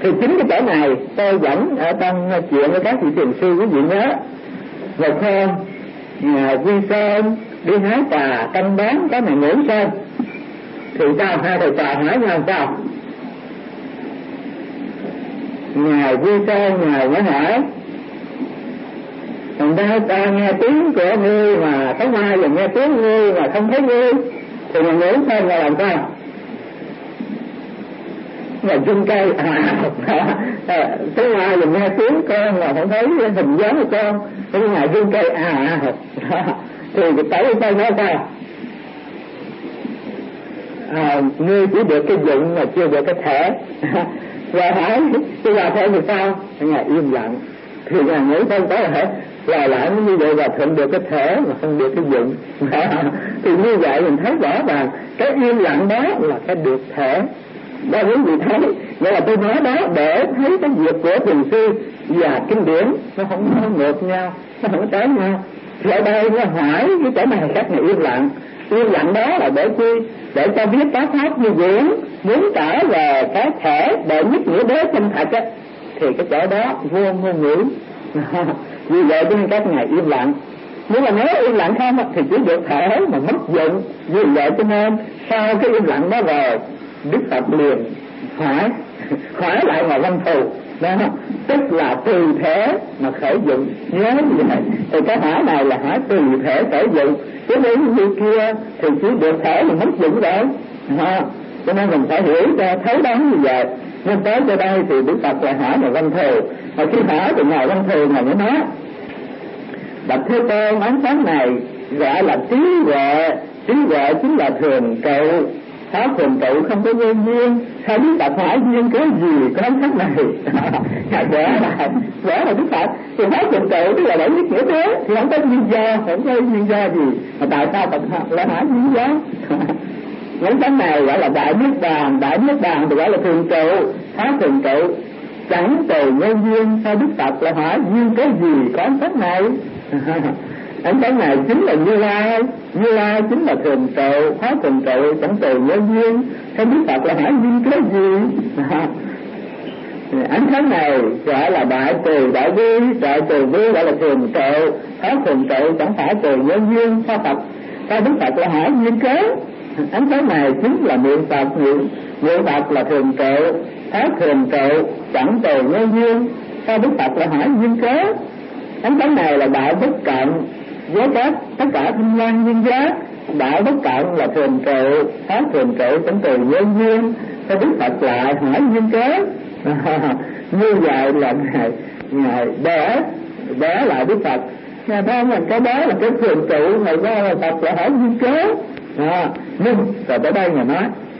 Thì chính cái chỗ này tôi vẫn ở trong chuyện với các vị thiền sư quý vị nhớ. Rồi thêm Ngài Vi Sơn đi hái trà canh bán cái này ngưỡng sơn. Thì sao hai thầy trò hỏi nhau sao? Ngài Vi Sơn Ngài mới hỏi: Thành ra ta nghe tiếng của ngươi mà có mai và nghe tiếng ngươi mà không thấy ngươi, thì ngài ngưỡng sơn là làm sao? Ngài chung cây tới mai và nghe tiếng con mà không thấy hình dáng của con, thế ngài chung cây thì tới sao nói sao? Ngươi chỉ được cái dụng mà chưa được cái thể. Rồi hỏi tôi là thôi thì sao? Ngài im lặng. Thì ngài nghĩ không có là lại như vậy là thuận được cái thể mà không được cái dụng. Thì như vậy mình thấy rõ ràng cái im lặng đó là cái được thể. Đó quý vị thấy, vậy là tôi nói đó để thấy cái việc của thiền sư và kinh điển nó không ngược nhau, nó không trái nhau. Thì ở đây nó hỏi cái chỗ này cách này im lặng. Im lặng đó là để chi? Để cho biết có pháp như vậy muốn trở về cái thể để nhất nghĩa đế chân thật á, thì cái chỗ đó vô ngôn ngữ. Vì vậy cho nên các ngài im lặng. Nếu mà nói im lặng không thì chỉ được thể mà mất dụng. Vì vậy cho nên sau cái im lặng đó rồi, Đức Phật liền hỏi lại Ngài Văn Thù đó, tức là từ thể mà khởi dụng. Nhớ như vậy thì cái hỏi này là hỏi từ thể khởi dụng, chứ nếu như kia thì chỉ được thể mà mất dụng rồi. Cho nên mình phải hiểu cho thấu đáo như vậy. Nên tới cho đây thì Đức Phật lại hỏi Ngài Văn Thù. Và khi hỏi thì Ngài Văn Thù Ngài mới nói: Bạch Thế Tôn, ánh sáng này gọi là trí huệ. Trí huệ chính là thường trụ. Pháp thường trụ không có nhân duyên. Sao Đức Phật hỏi duyên cái gì có ánh sáng này? Ngài vẽ là Đức Phật thì pháp thường trụ tức là để nhất nghĩa thế, thì không có duyên do, không có duyên do gì. Mà tại sao Phật lại hỏi duyên do? Những cái này gọi là đại niết bàn. Đại niết bàn thì gọi là thường trụ, pháp thường trụ chẳng từ nhân duyên. Sao Đức Phật lại hỏi duyên cái gì có ánh sáng này? Ánh sáng này chính là Như Lai. Như Lai chính là thường trụ, pháp thường trụ chẳng từ nhân duyên. Sao Đức Phật lại hỏi duyên cái gì? Ánh sáng này gọi là đại từ đại bi. Đại từ bi gọi là thường trụ, pháp thường trụ chẳng phải từ nhân duyên. Sao Đức Phật lại hỏi duyên cớ? Ánh sáng này chính là niệm Phật. Niệm Phật là thường trụ, pháp thường trụ chẳng từ nhân duyên. Sao Đức Phật lại hỏi duyên cớ? Ánh sáng này là đại bất cận với tất cả thanh văn duyên giác. Đại bất cận là thường trụ, pháp thường trụ chẳng từ nhân duyên. Sao Đức Phật lại hỏi duyên cớ? Như vậy là ngài bé lại Đức Phật. Ngài thấy là cái đó là cái thường trụ, ngày ra là Phật lại hỏi duyên cớ. Nhưng rồi tới đây ngài nói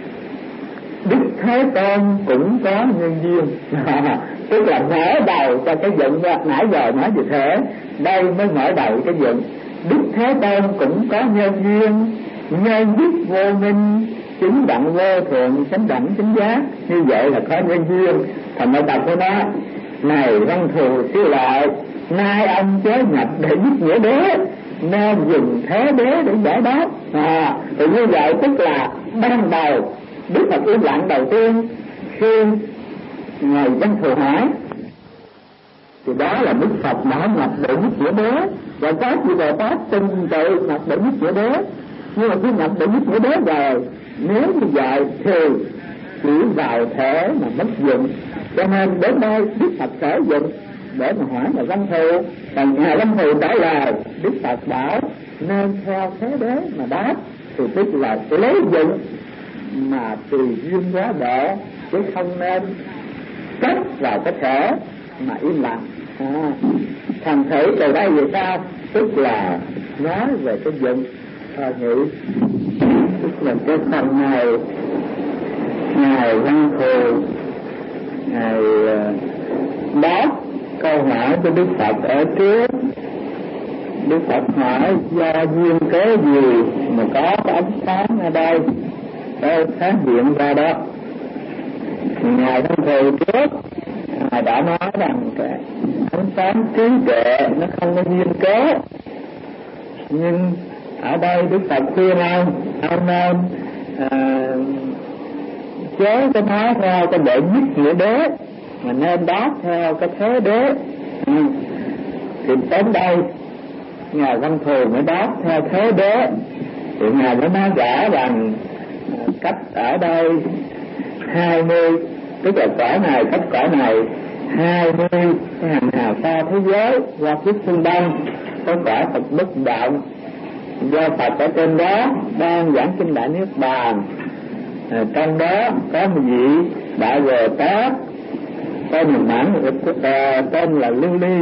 Đức Thế Tôn cũng có nhân duyên. Tức là mở đầu cho cái dụng ra. Nãy giờ nói như thế, đây mới mở đầu cái dụng. Đức Thế Tôn cũng có nhân duyên, nhân dứt vô minh, chính đẳng vô thượng, chánh đẳng chánh giác. Như vậy là có nhân duyên. Thành mới đọc của nó: Này Văn Thù siêu lại, nay ông chớ nhập để dứt nghĩa đế, nên dùng thế đế để giải đáp. Thì như vậy tức là ban đầu Đức Phật im lặng đầu tiên khi Ngài Văn Thù hỏi, thì đó là Đức Phật đã nhập để dứt nghĩa đế. Và các vị Bồ Tát từng tự nhập để dứt nghĩa đế. Nhưng mà khi nhập để dứt nghĩa đế rồi, nếu như vậy thì chỉ vào thể mà mất dụng. Cho nên đến đây Đức Phật sử dụng để mà hỏi Ngài Văn Thù. Còn Ngài Văn Thù trả lời, Đức Phật bảo nên theo thế đế mà đáp, thì tức là lấy dụng mà tùy duyên quá độ, chứ không nên cắt vào cái thể mà im lặng. Thành thử từ đây về sao? Tức là nói về cái dụng nghĩ. Tức là cái phần này Ngài Văn Thù Ngài đáp câu hỏi của Đức Phật ở trước. Đức Phật hỏi do duyên cớ gì mà có cái ánh sáng ở đây, cái sáng hiện ra đó. Ngài Văn Thù trước Ngài đã nói rằng cái ánh sáng trí tuệ nó không có duyên cớ. Nhưng ở đây Đức Phật khuyên ông nên chế cái nói theo cái đệ nhất nghĩa đế. mà nên đáp theo cái thế đế. Thì đến đây Ngài Văn Thù mới đáp theo thế đế, thì Ngài mới nói rõ rằng cách ở đây 20, tức là cõi này cách cõi này 20 cái hành hào xa thế giới qua phía phương Đông có cõi Phật bất động, do Phật ở trên đó đang giảng kinh Đại Niết Bàn. Trong đó có một vị Đại Bồ Tát tên tên là Lưu Ly.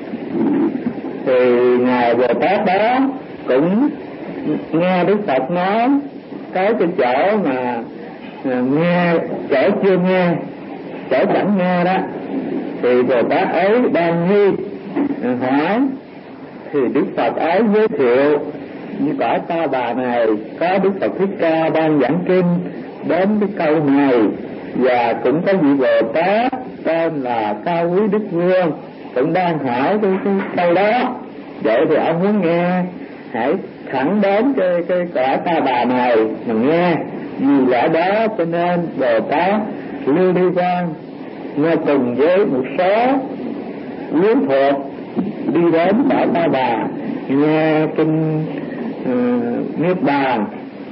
Thì Ngài Bồ Tát đó cũng nghe Đức Phật nói tới cái chỗ mà nghe, chỗ chưa nghe, chỗ chẳng nghe đó, thì Bồ Tát ấy đang nghi hỏi, thì Đức Phật ấy giới thiệu như cõi Ta Bà này có Đức Phật Thích Ca đang giảng kinh đến cái câu này, và cũng có vị Bồ Tát tên là Cao Quý Đức Vương cũng đang hỏi cái câu đó. Vậy thì ông muốn nghe, hãy thẳng đến cái cõi Ta Bà này mà nghe. Vì lẽ đó cho nên Bồ Tát Lưu Ly Quang nghe cùng với một số quyến thuộc đi đến cõi Ta Bà nghe kinh Niết Bàn.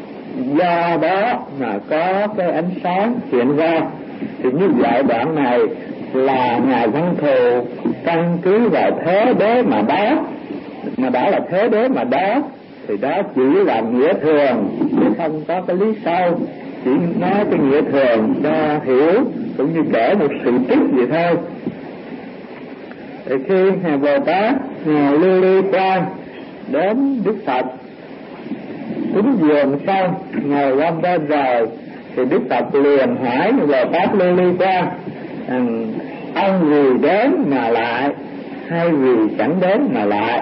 Do đó mà có cái ánh sáng hiện ra. Thì như vậy đoạn này là Ngài Văn Thù căn cứ vào thế đế mà đáp, mà đã là thế đế mà đáp thì đó chỉ là nghĩa thường chứ không có cái lý sâu, chỉ nói cái nghĩa thường cho hiểu, cũng như kể một sự tích vậy thôi. Thì khi Ngài Bồ Tát Ngài Lưu Ly Quang đến Đức Phật cúng dường xong, ngồi quanh bên rồi, thì Đức Phật liền hỏi Bồ Tát Lưu Ly Quang ông vì đến mà lại hay vì chẳng đến mà lại?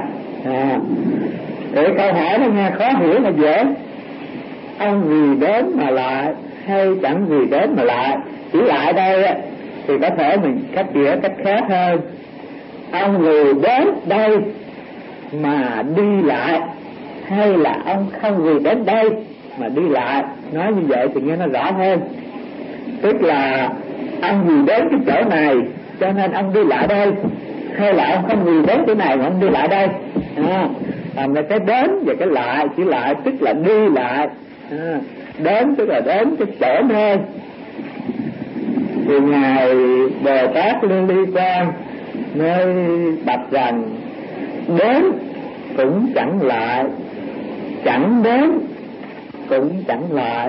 Để câu hỏi nó nghe khó hiểu mà dễ. Ông vì đến mà lại hay chẳng vì đến mà lại? Chỉ lại đây thì có thể mình cách nghĩa cách khác hơn. Ông vì đến đây mà đi lại hay là ông không vì đến đây mà đi lại? Nói như vậy thì nghe nó rõ hơn. Tức là ông vì đến cái chỗ này cho nên ông đi lại đây, hay là ông không vì đến chỗ này mà ông đi lại đây? Mà cái đến và cái lại, chỉ lại tức là đi lại, đến tức là đến cái chỗ nơi. Thì Ngài Bồ Tát Lưu Ly Quang mới bạch rằng đến cũng chẳng lại, chẳng đến cũng chẳng lại.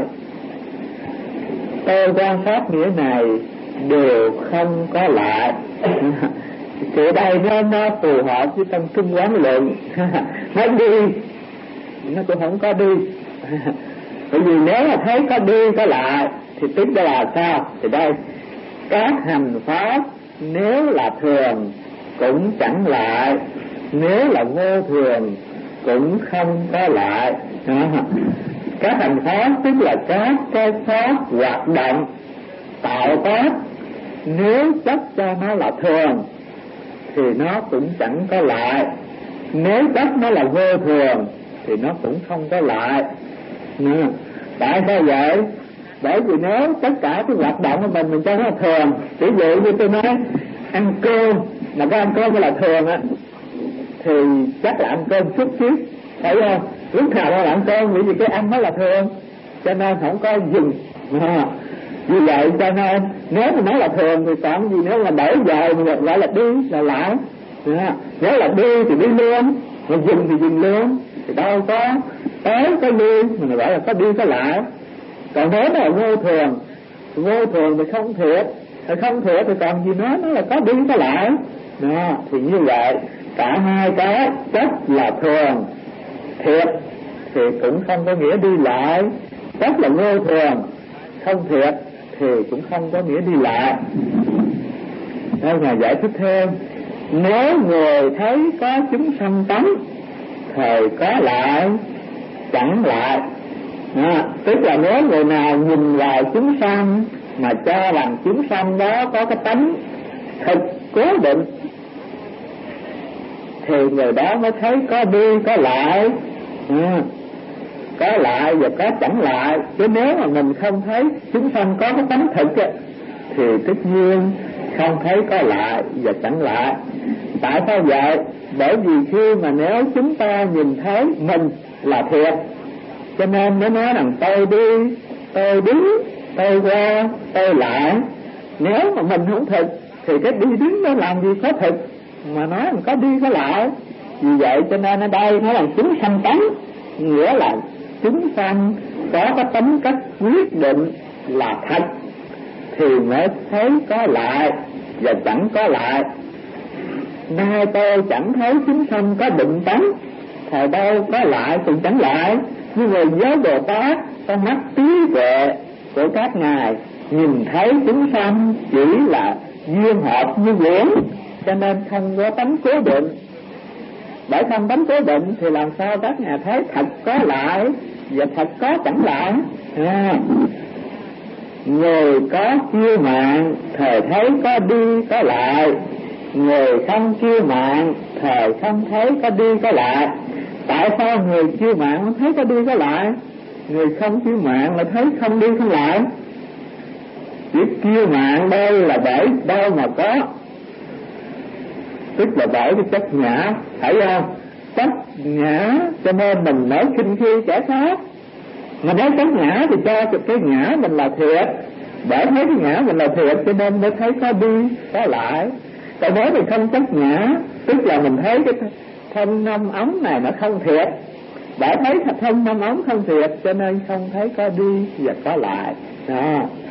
Tôi quan sát nghĩa này đều không có lại. Thì đây nó phù hợp với trong Kinh Quán Luận. Nó đi nó cũng không có đi. Bởi vì nếu mà thấy có đi có lại thì tính đó là sao? Thì đây, các hành pháp nếu là thường cũng chẳng lại, nếu là vô thường cũng không có lại. Các hành pháp tức là các cái pháp hoạt động tạo tác, nếu chấp cho nó là thường thì nó cũng chẳng có lại, nếu chấp nó là vô thường thì nó cũng không có lại. Tại sao vậy? Bởi vì nếu tất cả cái hoạt động của mình cho nó là thường, ví dụ như tôi nói ăn cơm mà cái ăn cơm là thường á, thì chắc là ăn cơm chút xíu, phải không? Lúc nào đó là ăn cơm, bởi vì cái ăn nó là thường, cho nên không có dừng. Vì vậy cho nên nếu mà nói là thường thì còn gì nữa, là đổi giờ mà gọi là đi là lại. Nếu là đi thì đi luôn, mà dừng thì dừng luôn, thì đâu có tới có đi mà gọi là có đi có lại. Còn nếu là vô thường thì không thiệt, không thiệt thì còn gì nói nó là có đi có lại. Thì như vậy cả hai cái chất là thường thiệt thì cũng không có nghĩa đi lại, chất là vô thường không thiệt thì cũng không có nghĩa đi lại. Đây Ngài giải thích thêm, nếu người thấy có chúng sanh tánh thời có lại chẳng lại. Tức là nếu người nào nhìn vào chúng sanh mà cho rằng chúng sanh đó có cái tánh thực cố định thì người đó mới thấy có đi có lại, có lại và có chẳng lại. Chứ nếu mà mình không thấy chúng sanh có cái tánh thực thì tất nhiên không thấy có lại và chẳng lại. Tại sao vậy? Bởi vì khi mà nếu chúng ta nhìn thấy mình là thiệt, cho nên nó nói rằng tôi đi, tôi đứng, tôi qua, tôi lại. Nếu mà mình không thực thì cái đi đứng nó làm gì có thực, mà nói có đi có lại. Vì vậy cho nên ở đây nó là chúng sanh tánh, nghĩa là chúng sanh có cái tính cách quyết định là thật thì mới thấy có lại và chẳng có lại. Nay tôi chẳng thấy chúng sanh có định tánh, thời đâu có lại cũng chẳng lại. Nhưng người giới Bồ Tát có mắt trí tuệ của các ngài nhìn thấy chúng sanh chỉ là duyên hợp như quyển, cho nên không có tánh cố định. Bởi không tánh cố định thì làm sao các ngài thấy thật có lại và thật có chẳng lại. Người có chiêu mạng thời thấy có đi có lại, người không chiêu mạng thời không thấy có đi có lại. Tại sao người chiêu mạng thấy có đi có lại, người không chiêu mạng lại thấy không đi không lại? Việc chiêu mạng đây là bởi đâu mà có, tức là bởi cái chất ngã, phải không? Chất ngã cho nên mình nói khinh khi kẻ khác. Mà nói chất ngã thì cho cái ngã mình là thiệt, để thấy cái ngã mình là thiệt cho nên mới thấy có đi có lại. Còn nếu mình không chất ngã, tức là mình thấy cái thân năm ống này nó không thiệt, để thấy thân năm ống không thiệt cho nên không thấy có đi và có lại đó.